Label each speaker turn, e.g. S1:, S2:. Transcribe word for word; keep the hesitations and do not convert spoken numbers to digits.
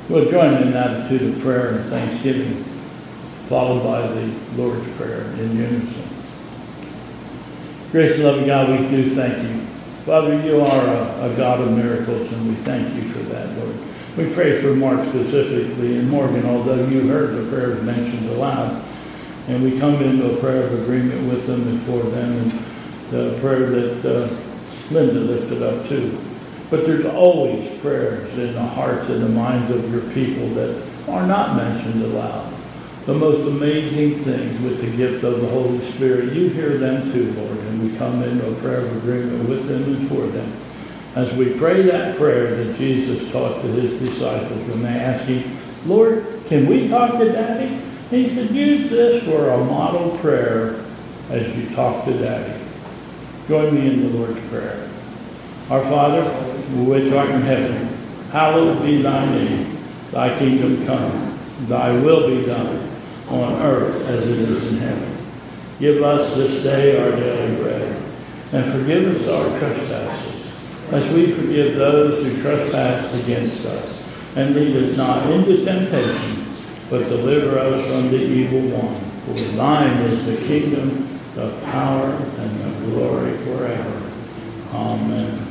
S1: We'll join in an attitude of prayer and thanksgiving, followed by the Lord's Prayer in unison. Gracious, loving God, we do thank you. Father, you are a, a God of miracles, and we thank you for that, Lord. We pray for Mark specifically and Morgan, although you heard the prayers mentioned aloud. And we come into a prayer of agreement with them and for them, and the prayer that uh, Linda lifted up too. But there's always prayers in the hearts and the minds of your people that are not mentioned aloud. The most amazing things with the gift of the Holy Spirit, you hear them too, Lord, and we come into a prayer of agreement with them and for them. As we pray that prayer that Jesus taught to his disciples when they asked him, Lord, can we talk to Daddy? And he said, use this for a model prayer as you talk to Daddy. Join me in the Lord's Prayer. Our Father, which art in heaven, hallowed be thy name. Thy kingdom come, thy will be done, on earth as it is in heaven. Give us this day our daily bread, and forgive us our trespasses, as we forgive those who trespass against us. And lead us not into temptation, but deliver us from the evil one. For thine is the kingdom, the power, and the glory forever. Amen.